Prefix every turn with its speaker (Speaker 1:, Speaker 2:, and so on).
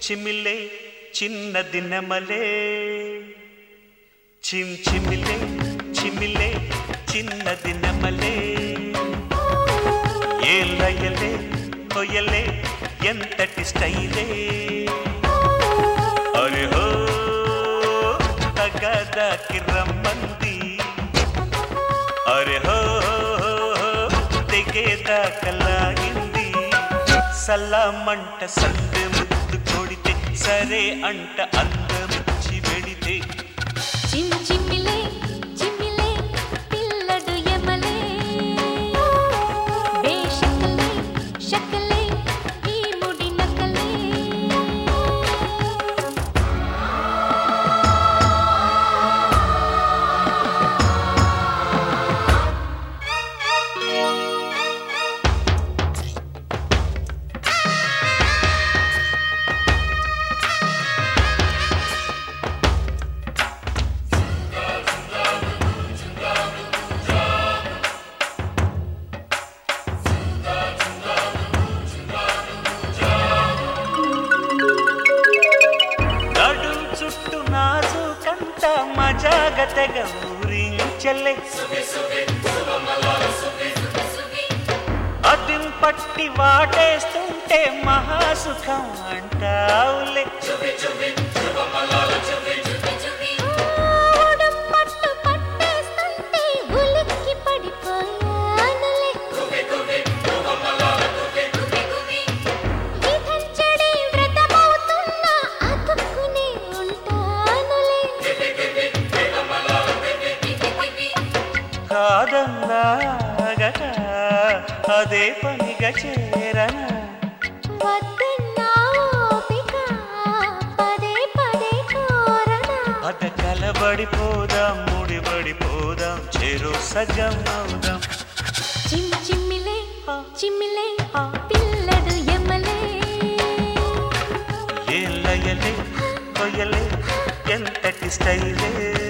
Speaker 1: చిమిలే చిన్నది నెమలే చిమిలే చిమిలే చిన్నది నెమలే ఏ లయలే కొయలే ఎంతటి స్టైలే అరే హో తగదాకి రమ్మంది అరే హో తెగేదాకలాగింది సలామంట సందె ముద్దు కొడితే సరే అంట అందమిచ్చి వెడితే
Speaker 2: చిమ్చిమిలే చిమిలే పిల్లడు యమలే బేషకలే షకలే ఈ ముడి నకలే
Speaker 1: మజాగతగా ఊరించలే అదిం పట్టి వాటేస్తుంటే మహాసుఖం అంటావులే కాదన్నాగట అదే పనిగా చేరన అద కలబడిపోదాం ముడిబడిపోదాం చెరు సజం అవుదాం
Speaker 2: చిమ్చిమిలే చిమిలే పిల్లడు యమలే
Speaker 1: ఏ లయలే కొయలే ఎంతటి స్టైలే